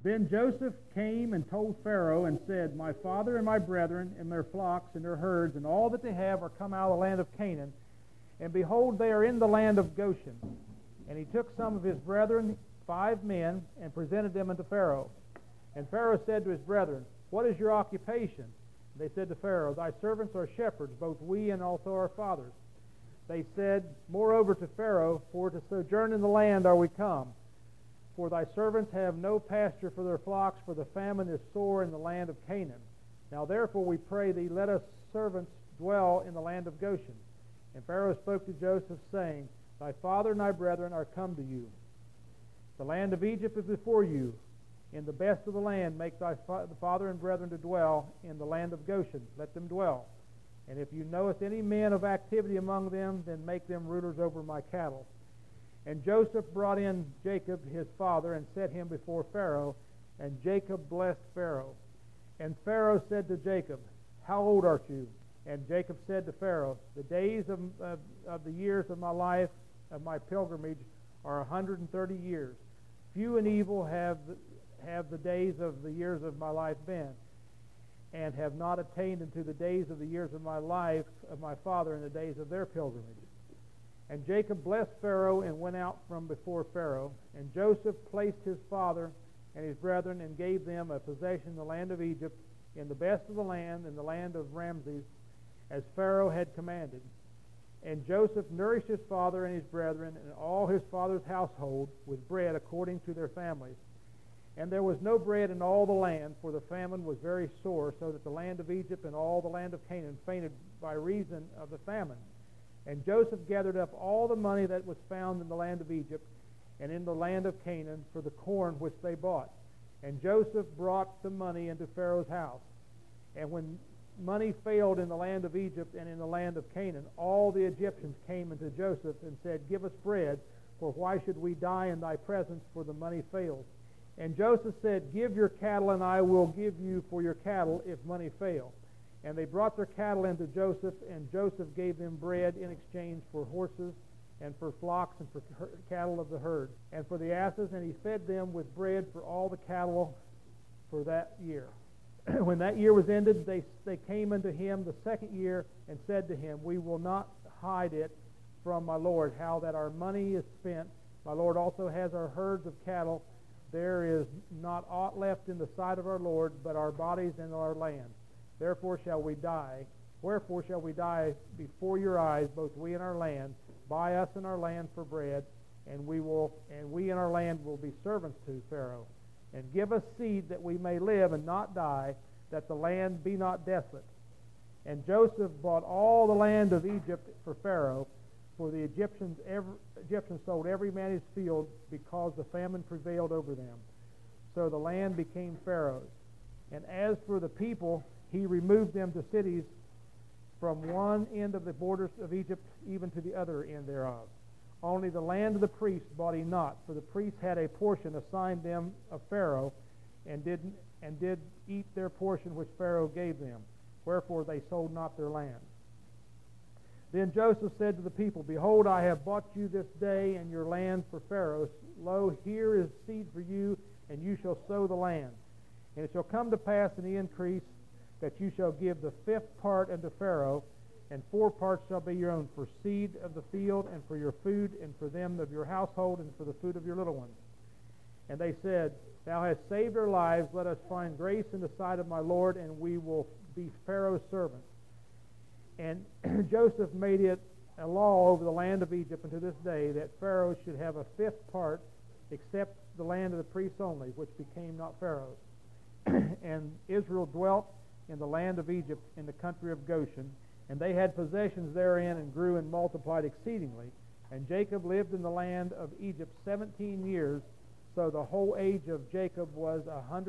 Then Joseph came and told Pharaoh and said, My father and my brethren and their flocks and their herds and all that they have are come out of the land of Canaan, and behold, they are in the land of Goshen. And he took some of his brethren, 5 men, and presented them unto Pharaoh. And Pharaoh said to his brethren, What is your occupation? And they said to Pharaoh, Thy servants are shepherds, both we and also our fathers. They said, Moreover to Pharaoh, For to sojourn in the land are we come. For thy servants have no pasture for their flocks, for the famine is sore in the land of Canaan. Now therefore we pray thee, let us servants dwell in the land of Goshen. And Pharaoh spoke to Joseph, saying, Thy father and thy brethren are come to you. The land of Egypt is before you. In the best of the land make thy father and brethren to dwell in the land of Goshen. Let them dwell. And if you knowest any men of activity among them, then make them rulers over my cattle. And Joseph brought in Jacob his father and set him before Pharaoh, and Jacob blessed Pharaoh. And Pharaoh said to Jacob, How old art you? And Jacob said to Pharaoh, The days of the years of my life, of my pilgrimage, are 130 years. Few and evil have the days of the years of my life been, and have not attained unto the days of the years of my life of my father in the days of their pilgrimage. And Jacob blessed Pharaoh and went out from before Pharaoh. And Joseph placed his father and his brethren and gave them a possession in the land of Egypt, in the best of the land, in the land of Ramses, as Pharaoh had commanded. And Joseph nourished his father and his brethren and all his father's household with bread according to their families. And there was no bread in all the land, for the famine was very sore, so that the land of Egypt and all the land of Canaan fainted by reason of the famine. And Joseph gathered up all the money that was found in the land of Egypt and in the land of Canaan for the corn which they bought. And Joseph brought the money into Pharaoh's house. And when money failed in the land of Egypt and in the land of Canaan, all the Egyptians came unto Joseph and said, Give us bread, for why should we die in thy presence, for the money fails? And Joseph said, Give your cattle, and I will give you for your cattle if money fail. And they brought their cattle into Joseph, and Joseph gave them bread in exchange for horses and for flocks and for cattle of the herd and for the asses, and he fed them with bread for all the cattle for that year. When that year was ended, they came unto him the second year and said to him, We will not hide it from my Lord, how that our money is spent. My Lord also has our herds of cattle. There is not aught left in the sight of our Lord, but our bodies and our land. Therefore shall we die. Wherefore shall we die before your eyes, both we and our land? Buy us and our land for bread, and we and our land will be servants to Pharaoh. And give us seed that we may live and not die, that the land be not desolate. And Joseph bought all the land of Egypt for Pharaoh, for the Egyptians sold every man his field, because the famine prevailed over them. So the land became Pharaoh's. And as for the people, he removed them to cities from one end of the borders of Egypt even to the other end thereof. Only the land of the priests bought he not, for the priests had a portion assigned them of Pharaoh, and did eat their portion which Pharaoh gave them. Wherefore they sold not their land. Then Joseph said to the people, Behold, I have bought you this day and your land for Pharaoh. Lo, here is seed for you, and you shall sow the land. And it shall come to pass in the increase that you shall give the 5th part unto Pharaoh, and 4 parts shall be your own, for seed of the field, and for your food, and for them of your household, and for the food of your little ones. And they said, Thou hast saved our lives. Let us find grace in the sight of my Lord, and we will be Pharaoh's servants. And Joseph made it a law over the land of Egypt unto this day, that Pharaoh should have a 5th part, except the land of the priests only, which became not Pharaoh's. And Israel dwelt in the land of Egypt, in the country of Goshen, and they had possessions therein, and grew and multiplied exceedingly. And Jacob lived in the land of Egypt 17 years, so the whole age of Jacob was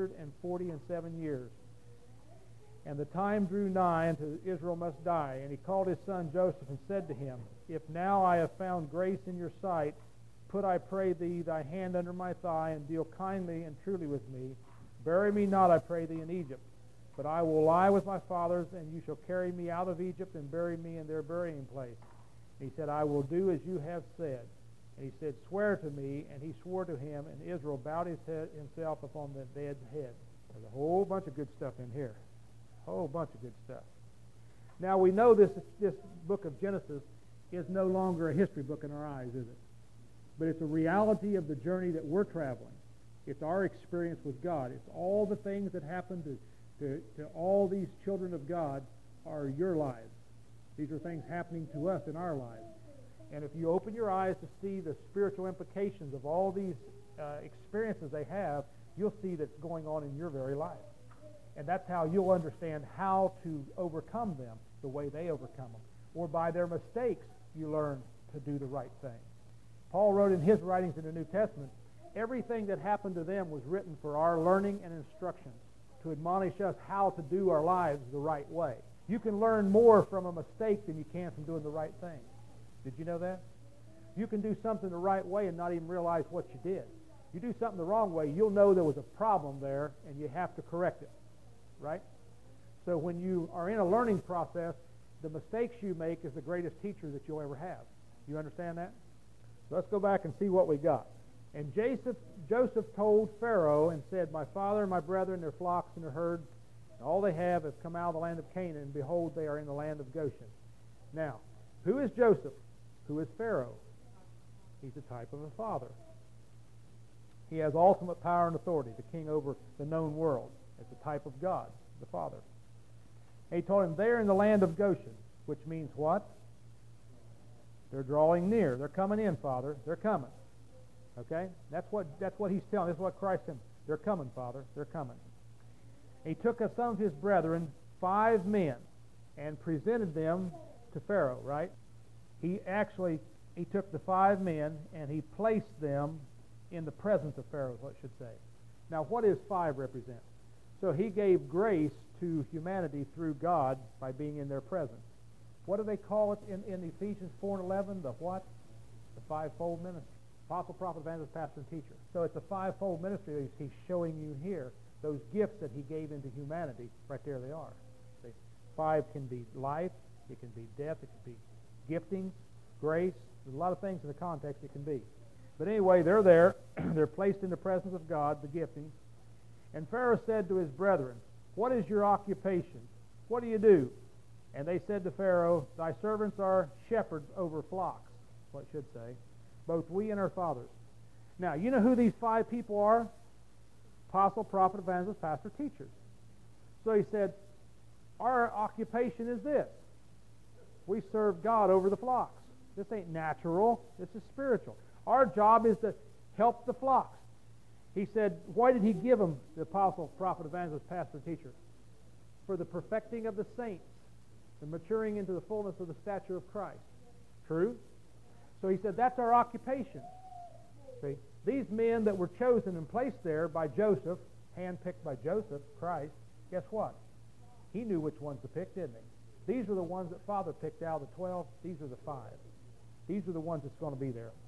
147 years. And the time drew nigh unto Israel must die. And he called his son Joseph, and said to him, If now I have found grace in your sight, put, I pray thee, thy hand under my thigh, and deal kindly and truly with me. Bury me not, I pray thee, in Egypt, but I will lie with my fathers, and you shall carry me out of Egypt, and bury me in their burying place. And he said, I will do as you have said. And he said, swear to me. And he swore to him, and Israel bowed his head himself upon the dead's head. There's a whole bunch of good stuff in here. A whole bunch of good stuff. Now we know this book of Genesis is no longer a history book in our eyes, is it? But it's a reality of the journey that we're traveling. It's our experience with God. It's all the things that happen to all these children of God are your lives. These are things happening to us in our lives. And if you open your eyes to see the spiritual implications of all these experiences they have, you'll see that's going on in your very life. And that's how you'll understand how to overcome them the way they overcome them. Or by their mistakes, you learn to do the right thing. Paul wrote in his writings in the New Testament, everything that happened to them was written for our learning and instruction, to admonish us how to do our lives the right way. You can learn more from a mistake than you can from doing the right thing. Did you know that? You can do something the right way and not even realize what you did. You do something the wrong way, you'll know there was a problem there, and you have to correct it. Right? So when you are in a learning process, the mistakes you make is the greatest teacher that you'll ever have. You understand that? So let's go back and see what we got. And Joseph told Pharaoh and said, my father and my brethren, their flocks and their herds, and all they have come out of the land of Canaan, and behold, they are in the land of Goshen. Now, who is Joseph? Who is Pharaoh? He's a type of a father. He has ultimate power and authority, the king over the known world. It's a type of God, the Father. And he told him, they're in the land of Goshen, which means what? They're drawing near. They're coming in, Father. They're coming. Okay? That's what he's telling. This is what Christ said. They're coming, Father. They're coming. And he took some of his brethren, 5 men, and presented them to Pharaoh, right? He took the 5 men and he placed them in the presence of Pharaoh, is what it should say. Now, what does 5 represent? So he gave grace to humanity through God by being in their presence. What do they call it in Ephesians 4 and 11? The what? The fivefold ministry. Apostle, prophet, evangelist, pastor, and teacher. So it's a fivefold ministry he's showing you here. Those gifts that he gave into humanity, right there they are. See? 5 can be life, it can be death, it can be giftings, grace. There's a lot of things in the context it can be. But anyway, they're there. They're placed in the presence of God, the giftings. And Pharaoh said to his brethren, what is your occupation? What do you do? And they said to Pharaoh, thy servants are shepherds over flocks, what it should say, both we and our fathers. Now, you know who these 5 people are? Apostle, prophet, evangelist, pastor, teachers. So he said, our occupation is this. We serve God over the flocks. This ain't natural. This is spiritual. Our job is to help the flocks. He said, why did he give them the apostle, prophet, evangelist, pastor, teacher? For the perfecting of the saints, the maturing into the fullness of the stature of Christ. True? So he said, that's our occupation. See, these men that were chosen and placed there by Joseph, handpicked by Joseph, Christ, guess what? He knew which ones to pick, didn't he? These are the ones that Father picked out of the 12. These are the 5. These are the ones that's going to be there.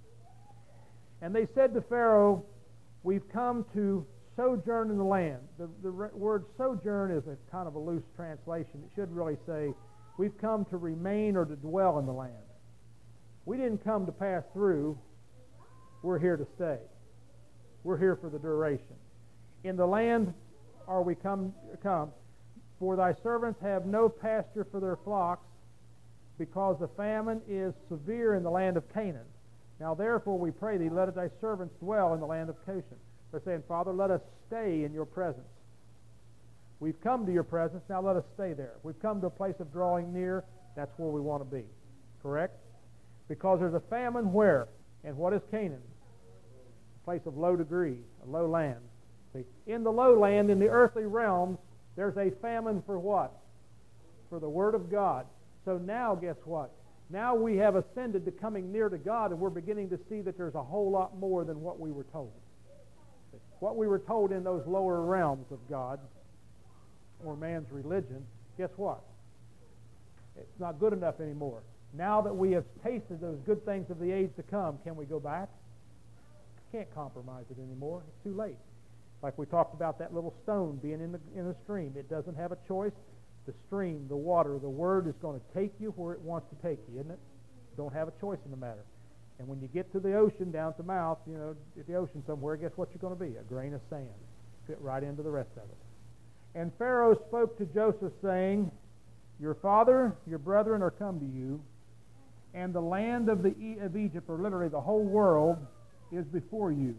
And they said to Pharaoh, we've come to sojourn in the land. The word sojourn is a kind of a loose translation. It should really say, we've come to remain or to dwell in the land. We didn't come to pass through. We're here to stay. We're here for the duration. In the land are we come, for thy servants have no pasture for their flocks, because the famine is severe in the land of Canaan. Now therefore we pray thee, let thy servants dwell in the land of Goshen. They're saying, Father, let us stay in your presence. We've come to your presence, now let us stay there. We've come to a place of drawing near, that's where we want to be. Correct? Because there's a famine where? And what is Canaan? A place of low degree, a low land. See, in the lowland, in the earthly realms, there's a famine for what? For the Word of God. So now, guess what? Now we have ascended to coming near to God, and we're beginning to see that there's a whole lot more than what we were told. What we were told in those lower realms of God, or man's religion, guess what? It's not good enough anymore. Now that we have tasted those good things of the age to come, can we go back? Can't compromise it anymore. It's too late. Like we talked about that little stone being in the stream. It doesn't have a choice. The stream, the water, the Word is going to take you where it wants to take you, isn't it? Don't have a choice in the matter. And when you get to the ocean, down at the mouth, at the ocean somewhere, guess what you're going to be? A grain of sand. Fit right into the rest of it. And Pharaoh spoke to Joseph, saying, your father, your brethren are come to you, and the land of Egypt, or literally the whole world, is before you.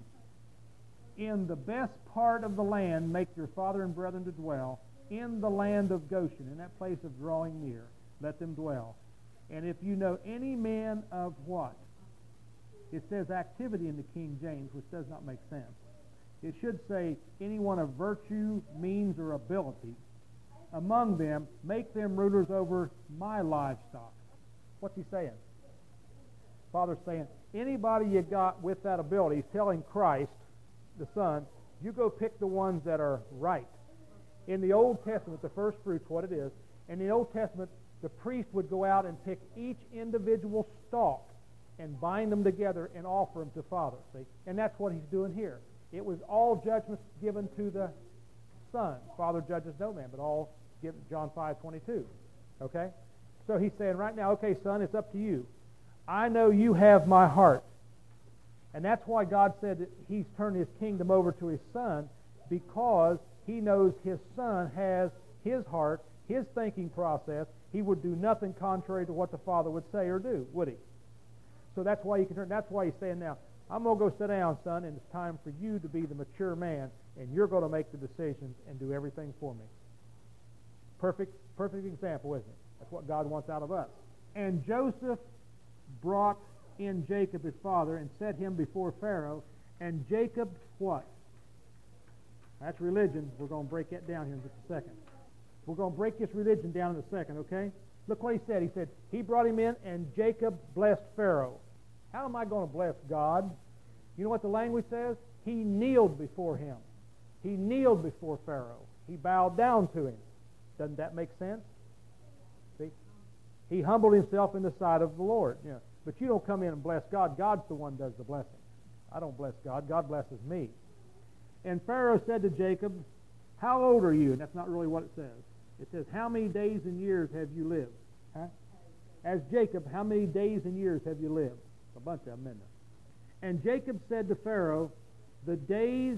In the best part of the land make your father and brethren to dwell, in the land of Goshen, in that place of drawing near, let them dwell. And if you know any man of what? It says activity in the King James, which does not make sense. It should say anyone of virtue, means, or ability. Among them, make them rulers over my livestock. What's he saying? Father's saying, anybody you got with that ability, he's telling Christ, the Son, you go pick the ones that are right. In the Old Testament, the first fruit's what it is. In the Old Testament, the priest would go out and pick each individual stalk and bind them together and offer them to Father. See? And that's what he's doing here. It was all judgments given to the Son. Father judges no man, but all given, John 5:22. Okay? So he's saying right now, okay, Son, it's up to you. I know you have my heart. And that's why God said that he's turned his kingdom over to his Son, because he knows his Son has his heart, his thinking process. He would do nothing contrary to what the Father would say or do, would he? So that's why he can turn. That's why he's saying now, I'm going to go sit down, Son, and it's time for you to be the mature man, and you're going to make the decisions and do everything for me. Perfect example, isn't it? That's what God wants out of us. And Joseph brought in Jacob his father and set him before Pharaoh, and Jacob what? That's religion. We're going to break that down here in just a second. We're going to break this religion down in a second, okay? Look what he said. He said, he brought him in, and Jacob blessed Pharaoh. How am I going to bless God? You know what the language says? He kneeled before him. He kneeled before Pharaoh. He bowed down to him. Doesn't that make sense? See? He humbled himself in the sight of the Lord. Yeah. But you don't come in and bless God. God's the one who does the blessing. I don't bless God. God blesses me. And Pharaoh said to Jacob, how old are you? And that's not really what it says. It says, how many days and years have you lived? Huh? As Jacob, how many days and years have you lived? A bunch of them, isn't there? And Jacob said to Pharaoh, the days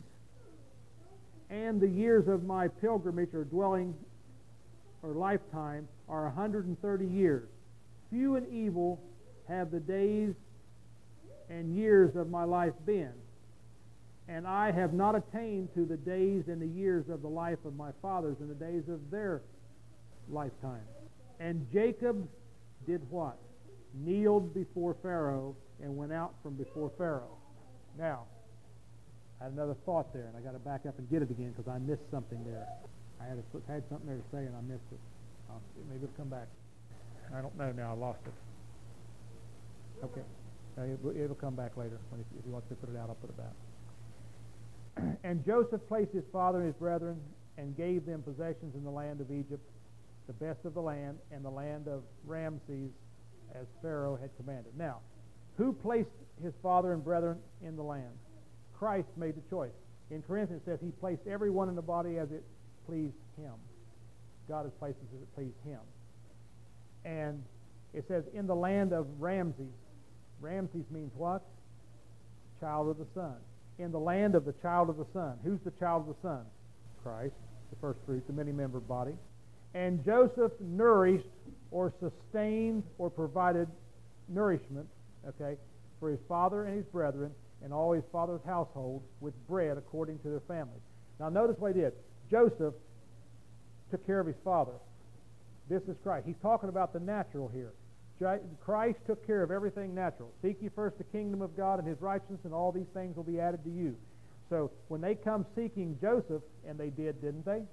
and the years of my pilgrimage or dwelling or lifetime are 130 years. Few and evil have the days and years of my life been, and I have not attained to the days and the years of the life of my fathers and the days of their lifetime. And Jacob did what? Kneeled before Pharaoh and went out from before Pharaoh. Now, I had another thought there, and I got to back up and get it again because I missed something there. I had something there to say, and I missed it. Maybe it'll come back. I don't know now. I lost it. Okay. It'll come back later. If he wants to put it out, I'll put it back. And Joseph placed his father and his brethren and gave them possessions in the land of Egypt, the best of the land, and the land of Ramses, as Pharaoh had commanded. Now, who placed his father and brethren in the land? Christ made the choice. In Corinthians it says he placed everyone in the body as it pleased him. God has placed us as it pleased him. And it says in the land of Ramses. Ramses means what? Child of the sun. In the land of the child of the sun. Who's the child of the sun? Christ, the first fruit, the many-membered body. And Joseph nourished or sustained or provided nourishment, okay, for his father and his brethren and all his father's household with bread according to their families. Now notice what he did. Joseph took care of his father. This is Christ. He's talking about the natural here. Christ took care of everything natural. Seek ye first the kingdom of God and his righteousness, and all these things will be added to you. So when they come seeking Joseph, and they did, didn't they?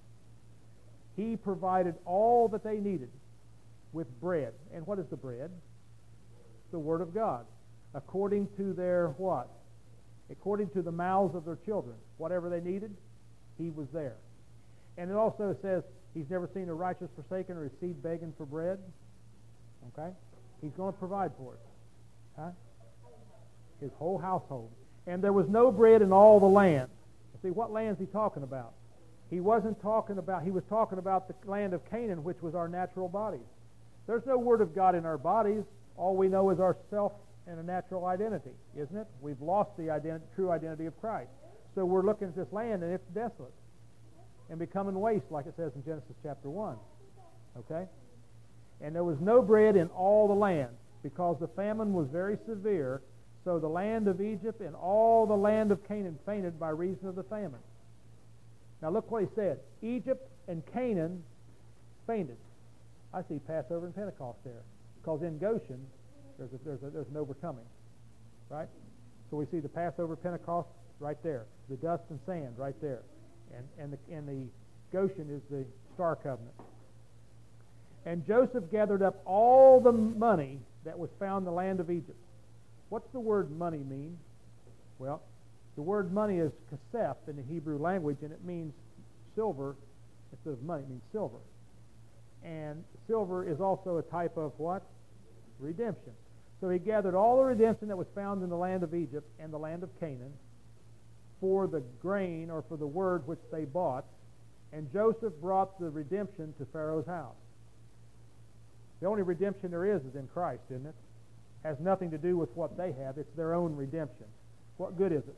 He provided all that they needed with bread. And what is the bread? The Word of God. According to their what? According to the mouths of their children. Whatever they needed, he was there. And it also says he's never seen a righteous forsaken or his seed begging for bread. Okay? He's going to provide for it. Huh? His whole household. And there was no bread in all the land. See, what land is he talking about? He was talking about the land of Canaan, which was our natural bodies. There's no Word of God in our bodies. All we know is our and a natural identity, isn't it? We've lost the true identity of Christ. So we're looking at this land, and it's desolate and becoming waste, like it says in Genesis chapter 1. Okay? And there was no bread in all the land, because the famine was very severe. So the land of Egypt and all the land of Canaan fainted by reason of the famine. Now look what he said. Egypt and Canaan fainted. I see Passover and Pentecost there. Because in Goshen, there's an overcoming. Right? So we see the Passover, Pentecost right there. The dust and sand right there. And the Goshen is the Star Covenant. And Joseph gathered up all the money that was found in the land of Egypt. What's the word money mean? Well, the word money is kasef in the Hebrew language, and it means silver instead of money. It means silver. And silver is also a type of what? Redemption. So he gathered all the redemption that was found in the land of Egypt and the land of Canaan for the grain or for the word which they bought, and Joseph brought the redemption to Pharaoh's house. The only redemption there is in Christ, isn't it? Has nothing to do with what they have. It's their own redemption. What good is it?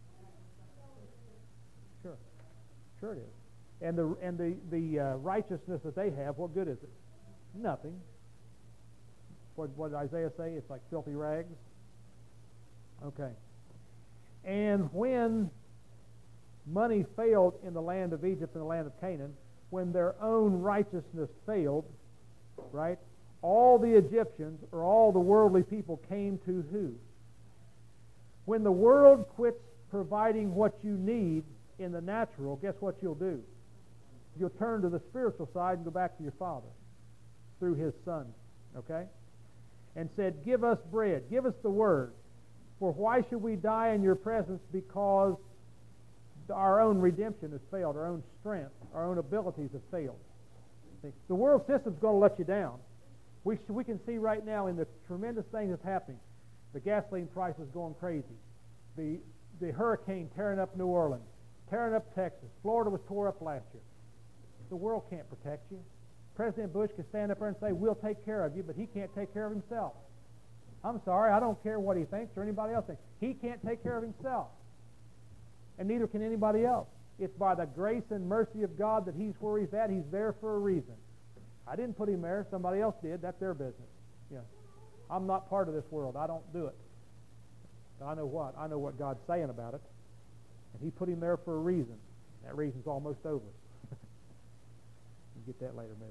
Sure it is. And the righteousness that they have, what good is it? Nothing. What did Isaiah say? It's like filthy rags. Okay. And when money failed in the land of Egypt and the land of Canaan, when their own righteousness failed, right? All the Egyptians or all the worldly people came to who? When the world quits providing what you need in the natural, guess what you'll do? You'll turn to the spiritual side and go back to your Father through His Son, okay? And said, give us bread, give us the Word. For why should we die in your presence? Because our own redemption has failed, our own strength, our own abilities have failed. See, the world system's going to let you down. We can see right now in the tremendous thing that's happening. The gasoline price is going crazy. The hurricane tearing up New Orleans, tearing up Texas. Florida was tore up last year. The world can't protect you. President Bush can stand up there and say, we'll take care of you, but he can't take care of himself. I'm sorry, I don't care what he thinks or anybody else thinks. He can't take care of himself. And neither can anybody else. It's by the grace and mercy of God that he's where he's at. He's there for a reason. I didn't put him there. Somebody else did. That's their business. Yeah. I'm not part of this world. I don't do it. But I know what? I know what God's saying about it. And he put him there for a reason. That reason's almost over. We'll get that later,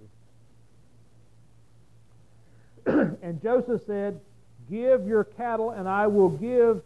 maybe. And Joseph said, give your cattle, and I will give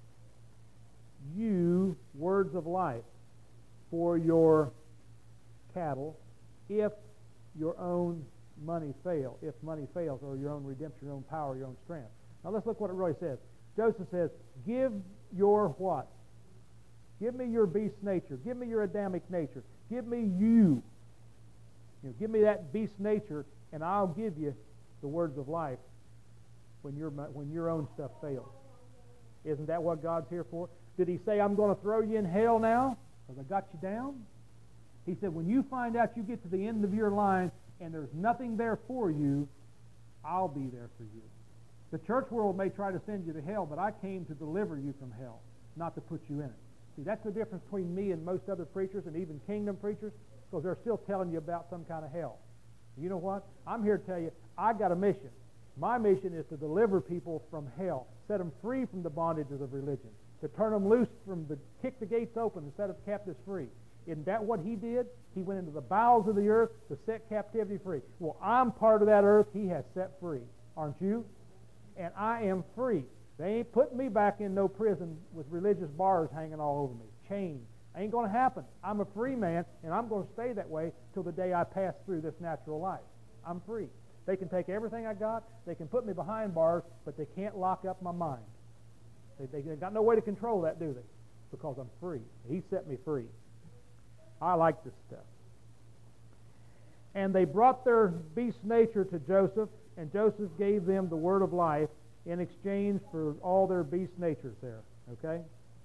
you words of life for your cattle if your own money fails, if money fails, or your own redemption, your own power, your own strength. Now let's look what it really says. Joseph says, give your what? Give me your beast nature. Give me your Adamic nature. Give me you. Give me that beast nature, and I'll give you the words of life when your own stuff fails. Isn't that what God's here for? Did he say, I'm going to throw you in hell now because I got you down? He said, when you find out you get to the end of your line and there's nothing there for you, I'll be there for you. The church world may try to send you to hell, but I came to deliver you from hell, not to put you in it. See, that's the difference between me and most other preachers and even kingdom preachers, because they're still telling you about some kind of hell. You know what? I'm here to tell you, I got a mission. My mission is to deliver people from hell, set them free from the bondages of religion, to turn them loose kick the gates open and set the captives free. Isn't that what he did? He went into the bowels of the earth to set captivity free. Well, I'm part of that earth he has set free. Aren't you? And I am free. They ain't putting me back in no prison with religious bars hanging all over me, chains. Ain't going to happen. I'm a free man, and I'm going to stay that way till the day I pass through this natural life. I'm free. They can take everything I got. They can put me behind bars, but they can't lock up my mind. They got no way to control that, do they? Because I'm free. He set me free. I like this stuff. And they brought their beast nature to Joseph, and Joseph gave them the word of life in exchange for all their beast natures there. Okay?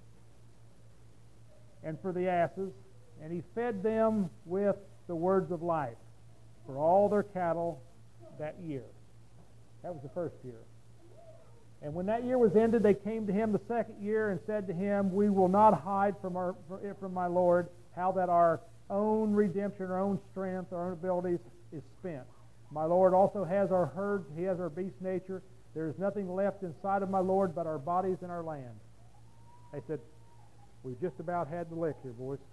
And for the asses, and he fed them with the words of life for all their cattle that year. That was the first year. And when that year was ended, they came to him the second year and said to him, we will not hide from my Lord how that our own redemption, our own strength, our own abilities is spent. My Lord also has our herds, he has our beast nature. There is nothing left inside of my Lord but our bodies and our land. They said, we've just about had the lick here, boys.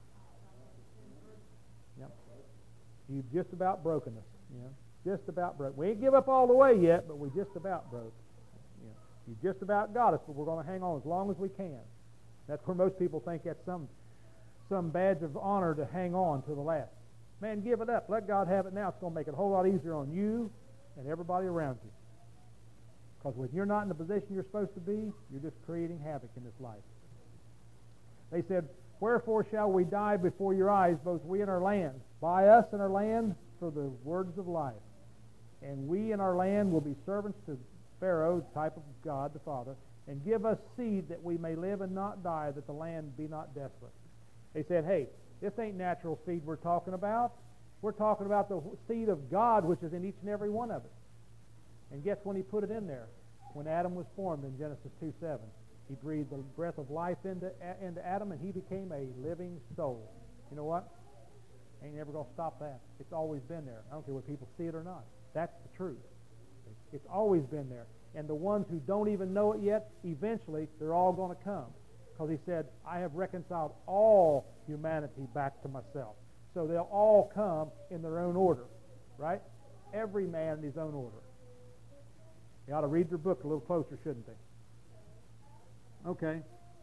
Yep. You've just about broken us. You know, just about broke. We ain't give up all the way yet, but we just about broke. You know, you just about got us, but we're going to hang on as long as we can. That's where most people think that's some badge of honor to hang on to the last. Man, give it up. Let God have it now. It's going to make it a whole lot easier on you and everybody around you. Because when you're not in the position you're supposed to be, you're just creating havoc in this life. They said, wherefore shall we die before your eyes, both we and our land? Buy us and our land for the words of life. And we and our land will be servants to Pharaoh, type of God the Father, and give us seed that we may live and not die, that the land be not desolate. They said, hey, this ain't natural seed we're talking about. We're talking about the seed of God, which is in each and every one of us. And guess when he put it in there? When Adam was formed in Genesis 2:7. He breathed the breath of life into Adam, and he became a living soul. You know what? Ain't never going to stop that. It's always been there. I don't care whether people see it or not. That's the truth. It's always been there. And the ones who don't even know it yet, eventually, they're all going to come. Because he said, I have reconciled all humanity back to myself. So they'll all come in their own order. Right? Every man in his own order. You ought to read their book a little closer, shouldn't they? Okay.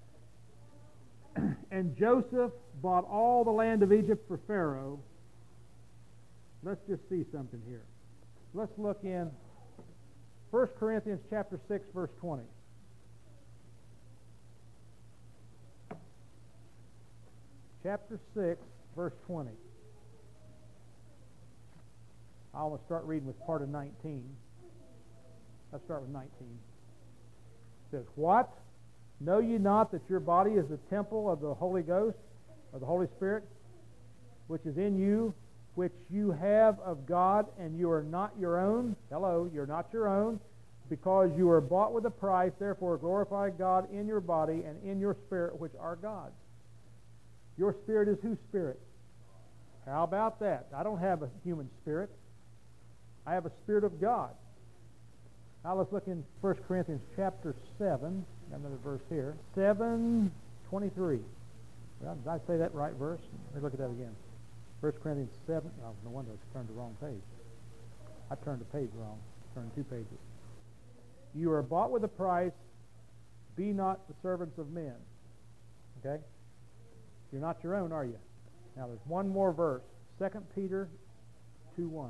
And Joseph bought all the land of Egypt for Pharaoh. Let's just see something here. Let's look in 1 Corinthians chapter 6, verse 20. Chapter 6, verse 20. I want to start reading with part of 19. Let's start with 19. It says, what? Know ye not that your body is the temple of the Holy Ghost, or the Holy Spirit, which is in you, which you have of God, and you are not your own? Hello, you're not your own, because you are bought with a price. Therefore glorify God in your body and in your spirit, which are God's. Your spirit is whose spirit? How about that? I don't have a human spirit. I have a spirit of God. Now let's look in 1 Corinthians chapter 7. Got another verse here. 7:23. Well, did I say that right verse? Let me look at that again. 1 Corinthians 7. Oh, no wonder I turned the wrong page. I turned the page wrong. I turned 2 pages. You are bought with a price. Be not the servants of men. Okay? You're not your own, are you? Now there's one more verse. 2 Peter 2:1.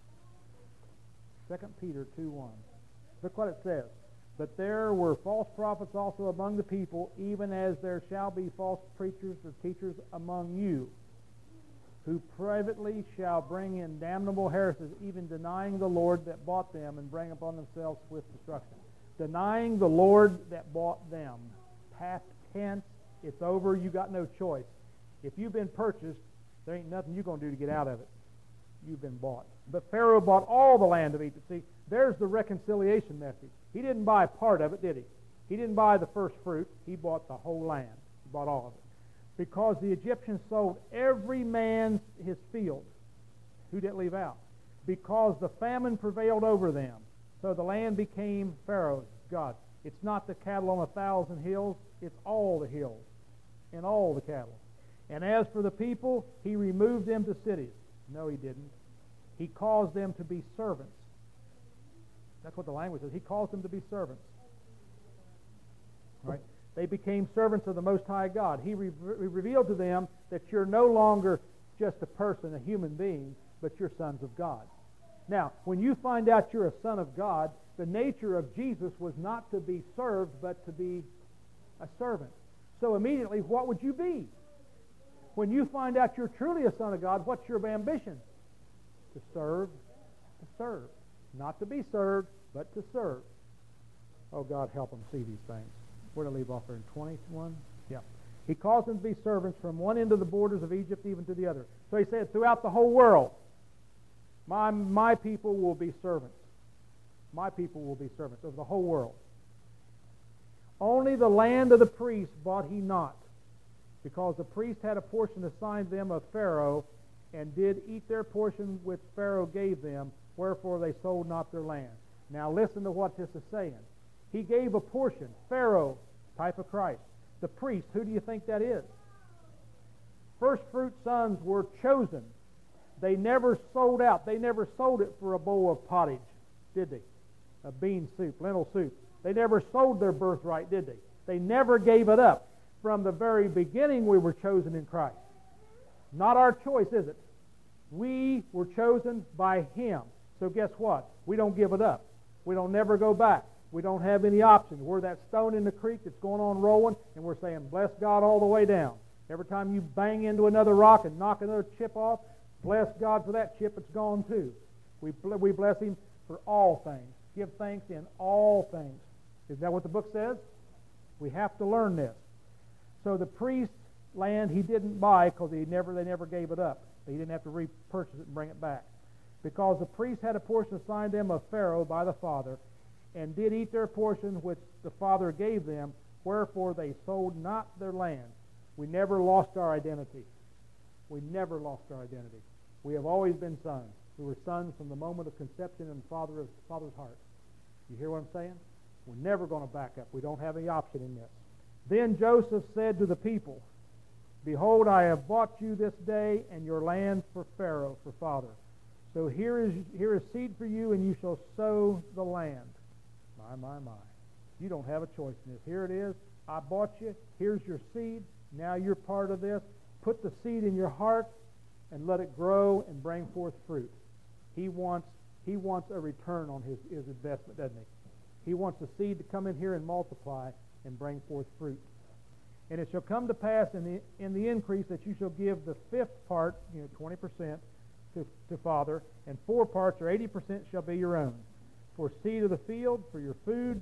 2 Peter 2:1. Look what it says. But there were false prophets also among the people, even as there shall be false preachers or teachers among you, who privately shall bring in damnable heresies, even denying the Lord that bought them, and bring upon themselves swift destruction. Denying the Lord that bought them. Past tense, it's over, you got no choice. If you've been purchased, there ain't nothing you're going to do to get out of it. You've been bought. But Pharaoh bought all the land of Egypt. See, there's the reconciliation message. He didn't buy part of it, did he? He didn't buy the first fruit. He bought the whole land. He bought all of it. Because the Egyptians sold every man his field. Who did it leave out? Because the famine prevailed over them. So the land became Pharaoh's, God. It's not the cattle on 1,000 hills. It's all the hills and all the cattle. And as for the people, he removed them to cities. No, he didn't. He caused them to be servants. That's what the language says. He caused them to be servants. Right? They became servants of the Most High God. He revealed to them that you're no longer just a person, a human being, but you're sons of God. Now, when you find out you're a son of God, the nature of Jesus was not to be served, but to be a servant. So immediately, what would you be? When you find out you're truly a son of God, what's your ambition? To serve. To serve. Not to be served, but to serve. Oh, God, help them see these things. Where did I leave off there? In 21? Yeah. He caused them to be servants from one end of the borders of Egypt even to the other. So he said, throughout the whole world, my people will be servants. My people will be servants of the whole world. Only the land of the priest bought he not, because the priest had a portion assigned them of Pharaoh, and did eat their portion which Pharaoh gave them, wherefore they sold not their land. Now listen to what this is saying. He gave a portion. Pharaoh, type of Christ. The priest, who do you think that is? First fruit sons were chosen. They never sold out. They never sold it for a bowl of pottage, did they? A bean soup, lentil soup. They never sold their birthright, did they? They never gave it up. From the very beginning we were chosen in Christ. Not our choice, is it? We were chosen by Him. So guess what? We don't give it up. We don't never go back. We don't have any options. We're that stone in the creek that's going on rolling, and we're saying, bless God all the way down. Every time you bang into another rock and knock another chip off, bless God for that chip, it's gone too. We bless Him for all things. Give thanks in all things. Isn't that what the book says? We have to learn this. So the priest's land he didn't buy because they never gave it up. He didn't have to repurchase it and bring it back. Because the priest had a portion assigned them of Pharaoh by the father, and did eat their portion which the father gave them, wherefore they sold not their land. We never lost our identity. We never lost our identity. We have always been sons. We were sons from the moment of conception in the father's heart. You hear what I'm saying? We're never going to back up. We don't have any option in this. Then Joseph said to the people, Behold, I have bought you this day and your land for Pharaoh, for father. So here is seed for you, and you shall sow the land. My. You don't have a choice in this. Here it is. I bought you. Here's your seed. Now you're part of this. Put the seed in your heart and let it grow and bring forth fruit. He wants a return on his investment, doesn't he? He wants the seed to come in here and multiply and bring forth fruit. And it shall come to pass in the increase that you shall give the fifth part, 20%, to father, and 4 parts or 80% shall be your own, for seed of the field, for your food,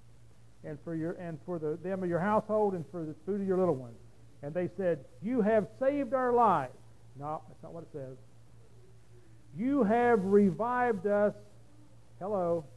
and for them of your household, and for the food of your little ones. And they said, You have saved our lives. No, that's not what it says. You have revived us. Hello.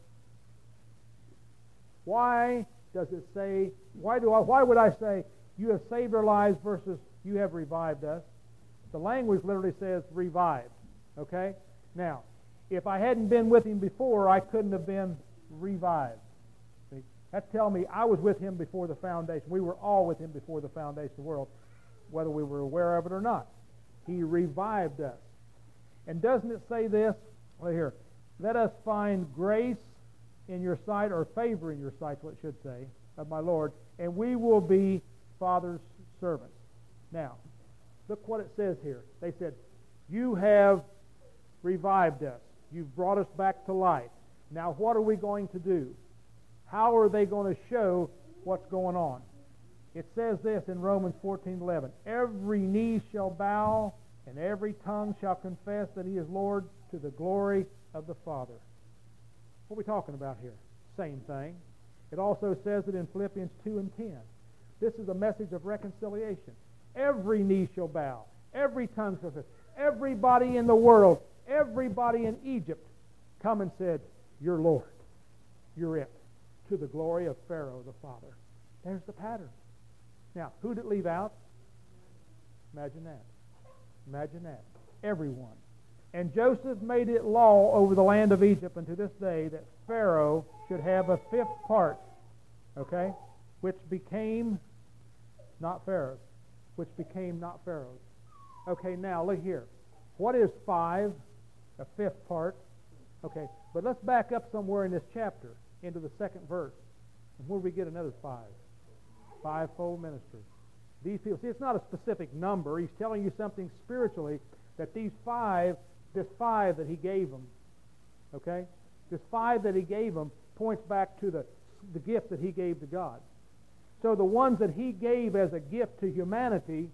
Why does it say? Why would I say you have saved our lives versus you have revived us? The language literally says revived. Okay? Now, if I hadn't been with Him before, I couldn't have been revived. See? That's telling me I was with Him before the foundation. We were all with Him before the foundation of the world, whether we were aware of it or not. He revived us. And doesn't it say this? Right here. Let us find grace in your sight, or favor in your sight, is what it should say, of my Lord, and we will be Father's servants. Now, look what it says here. They said, You have revived us. You've brought us back to life. Now, what are we going to do? How are they going to show what's going on? It says this in Romans 14:11. Every knee shall bow, and every tongue shall confess that He is Lord, to the glory of the Father. What are we talking about here? Same thing. It also says it in Philippians 2:10. This is a message of reconciliation. Every knee shall bow. Every tongue shall confess. Everybody in the world, everybody in Egypt, come and said, You're Lord. You're it. To the glory of Pharaoh the father. There's the pattern. Now, who did it leave out? Imagine that. Imagine that. Everyone. And Joseph made it law over the land of Egypt unto this day that Pharaoh should have a fifth part, okay, which became not Pharaoh's, which became not Pharaoh's. Okay, now look here. What is 5? A fifth part. Okay, but let's back up somewhere in this chapter into the 2nd verse. And where do we get another 5? Fivefold ministry. These people, see, it's not a specific number. He's telling you something spiritually, that this 5 that He gave them, okay, this 5 that He gave them points back to the gift that He gave to God. So the ones that He gave as a gift to humanity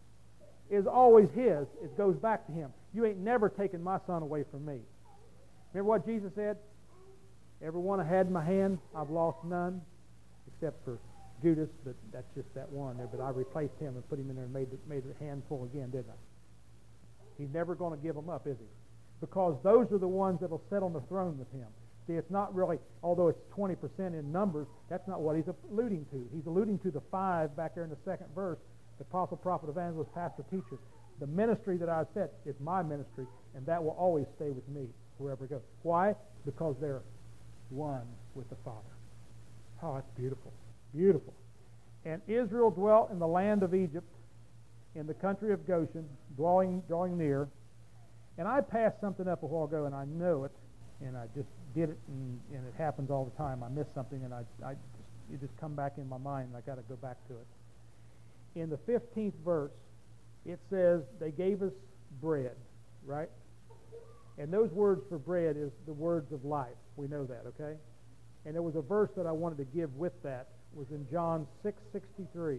is always His. It goes back to Him. You ain't never taken my son away from me. Remember what Jesus said? Every one I had in my hand, I've lost none, except for Judas, but that's just that one there. But I replaced him and put him in there and made the handful again, didn't I? He's never going to give them up, is He? Because those are the ones that will sit on the throne with Him. See, it's not really, although it's 20% in numbers, that's not what he's alluding to. He's alluding to the 5 back there in the second verse, the apostle, prophet, evangelist, pastor, teacher. The ministry that I've said is my ministry, and that will always stay with me wherever I go. Why? Because they're one with the Father. Oh, that's beautiful. Beautiful. And Israel dwelt in the land of Egypt, in the country of Goshen, drawing near. And I passed something up a while ago, and I know it, and I just did it, and it happens all the time. I miss something, and it just come back in my mind, and I got to go back to it. In the 15th verse, it says, they gave us bread, right? And those words for bread is the words of life. We know that, okay? And there was a verse that I wanted to give with that. It was in John 6:63.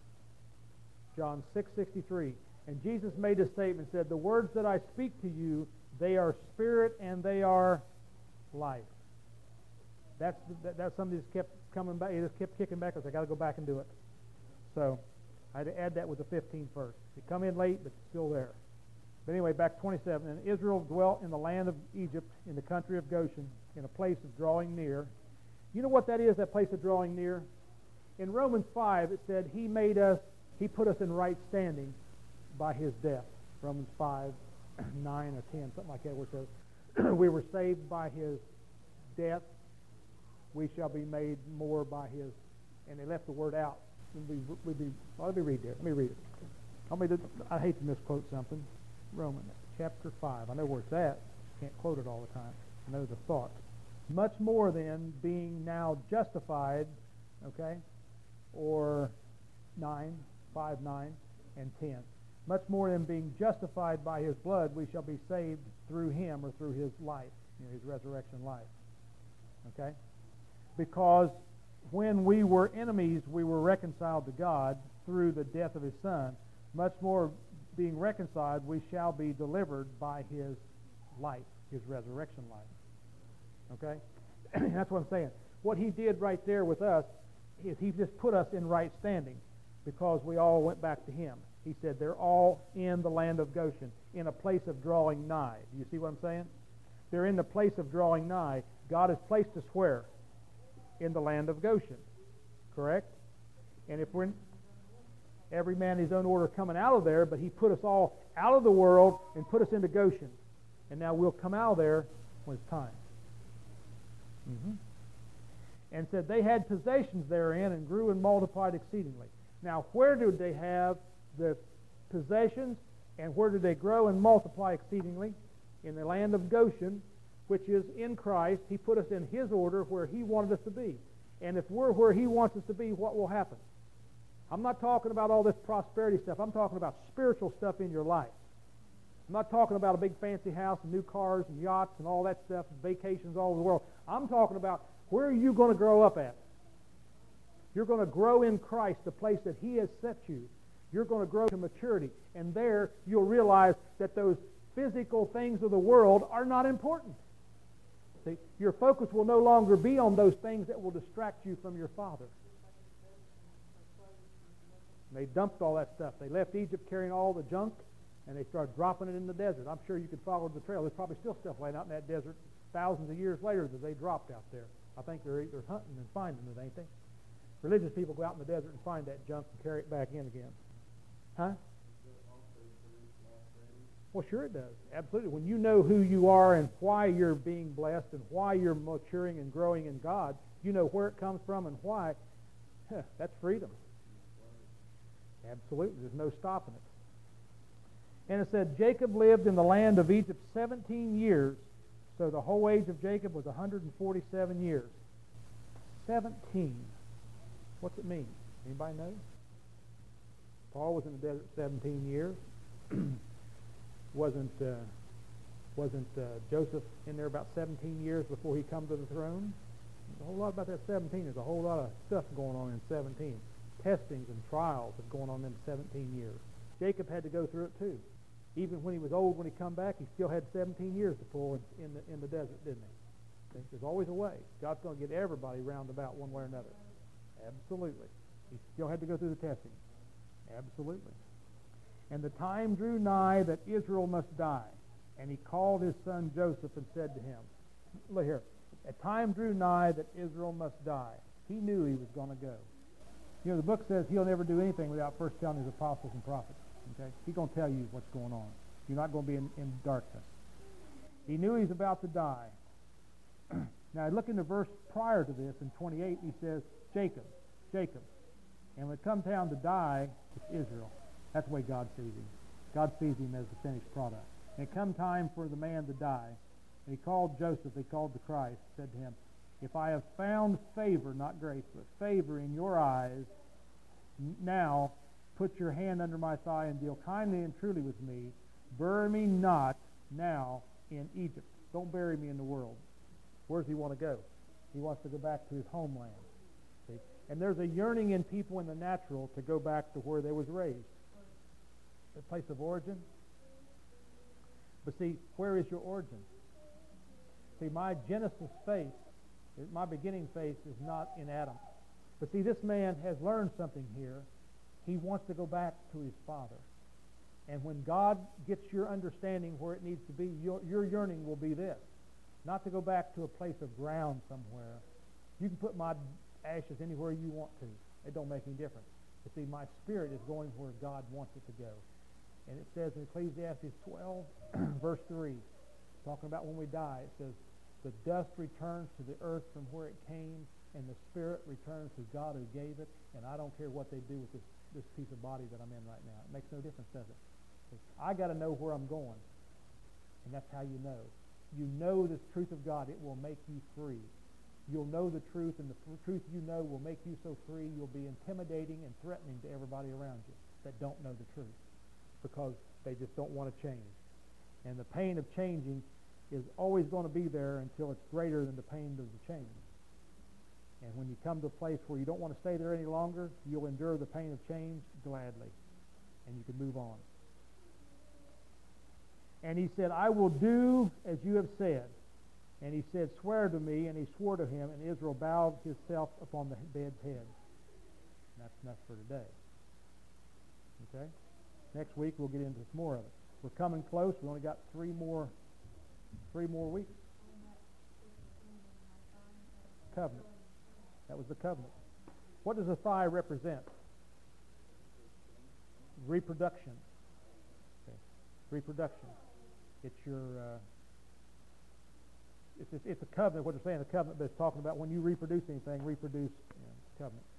John 6:63. And Jesus made a statement, said, the words that I speak to you, they are spirit and they are life. That's something that kept coming back. He just kept kicking back. I said, I got to go back and do it. So I had to add that with the 15th verse. It come in late, but it's still there. But anyway, back to 27. And Israel dwelt in the land of Egypt, in the country of Goshen, in a place of drawing near. You know what that is, that place of drawing near? In Romans 5, it said, He put us in right standing by His death. Romans 5, 9 or 10, something like that, where it says, we were saved by His death. We shall be made more by His. And they left the word out. Let me read there. Let me read it. I hate to misquote something. Romans chapter 5. I know where it's at. Can't quote it all the time. I know the thought. Much more than being now justified, okay, or 5, 9, and 10. Much more than being justified by His blood, we shall be saved through Him, or through His life, His resurrection life. Okay? Because when we were enemies, we were reconciled to God through the death of His Son. Much more being reconciled, we shall be delivered by His life, His resurrection life. Okay? That's what I'm saying. What He did right there with us is He just put us in right standing because we all went back to Him. He said they're all in the land of Goshen, in a place of drawing nigh. Do you see what I'm saying? They're in the place of drawing nigh. God has placed us where? In the land of Goshen. Correct? And if we're in every man his own order coming out of there, but He put us all out of the world and put us into Goshen. And now we'll come out of there when it's time. And said they had possessions therein and grew and multiplied exceedingly. Now, where did they have the possessions and where did they grow and multiply exceedingly? In the land of Goshen, which is in Christ. He put us in His order where He wanted us to be. And if we're where He wants us to be, what will happen? I'm not talking about all this prosperity stuff. I'm talking about spiritual stuff in your life. I'm not talking about a big fancy house and new cars and yachts and all that stuff and vacations all over the world. I'm talking about where are you going to grow up at? You're going to grow in Christ, the place that He has set you. You're going to grow to maturity. And there you'll realize that those physical things of the world are not important. See, your focus will no longer be on those things that will distract you from your Father. And they dumped all that stuff. They left Egypt carrying all the junk, and they started dropping it in the desert. I'm sure you could follow the trail. There's probably still stuff laying out in that desert thousands of years later that they dropped out there. I think they're hunting and finding it, ain't they? Religious people go out in the desert and find that junk and carry it back in again. Huh? Well, sure it does. Absolutely. When you know who you are and why you're being blessed and why you're maturing and growing in God, you know where it comes from and why, that's freedom. Absolutely. There's no stopping it. And it said, Jacob lived in the land of Egypt 17 years. So the whole age of Jacob was 147 years. 17. What's it mean? Anybody know? Paul was in the desert 17 years. Wasn't Joseph in there about 17 years before he come to the throne? A whole lot about that 17. There's a whole lot of stuff going on in 17. Testings and trials have gone on in 17 years. Jacob had to go through it too. Even when he was old, when he come back, he still had 17 years to pull in the desert, didn't he? There's always a way. God's going to get everybody round about one way or another. Absolutely. He still had to go through the testing. Absolutely. And the time drew nigh that Israel must die. And he called his son Joseph and said to him, look here, A time drew nigh that Israel must die. He knew he was going to go. You know, the book says he'll never do anything without first telling his apostles and prophets. Okay? He's going to tell you what's going on. You're not going to be in darkness. He knew he was about to die. Now, look in the verse prior to this, in 28, he says, Jacob, Jacob. And when it comes down to die, it's Israel. That's the way God sees him. God sees him as the finished product. And it come time for the man to die. And he called Joseph, he called the Christ, said to him, if I have found favor, not grace, but favor in your eyes, now put your hand under my thigh and deal kindly and truly with me. Bury me not now in Egypt. Don't bury me in the world. Where does he want to go? He wants to go back to his homeland. See? And there's a yearning in people in the natural to go back to where they was raised. The place of origin. But see, where is your origin? See, my Genesis faith, my beginning faith is not in Adam. But see, this man has learned something here. He wants to go back to his father. And when God gets your understanding where it needs to be, your yearning will be this. Not to go back to a place of ground somewhere. You can put my ashes anywhere you want to. It don't make any difference. But see, my spirit is going where God wants it to go. And it says in Ecclesiastes 12, verse 3, talking about when we die, it says, the dust returns to the earth from where it came, and the spirit returns to God who gave it, and I don't care what they do with this piece of body that I'm in right now. It makes no difference, does it? I got to know where I'm going, and that's how you know. You know this truth of God. It will make you free. You'll know the truth, and the truth you know will make you so free you'll be intimidating and threatening to everybody around you that don't know the truth because they just don't want to change. And the pain of changing is always going to be there until it's greater than the pain of the change. And when you come to a place where you don't want to stay there any longer, you'll endure the pain of change gladly, and you can move on. And he said, I will do as you have said. And he said, swear to me. And he swore to him, and Israel bowed himself upon the bed's head. And that's for today. Okay? Next week we'll get into some more of it. We're coming close. We only got three more weeks. Covenant. That was the covenant. What does the thigh represent? Reproduction. Okay. Reproduction. It's your it's a covenant. What they're saying, the covenant, but it's talking about when you reproduce anything, reproduce covenant.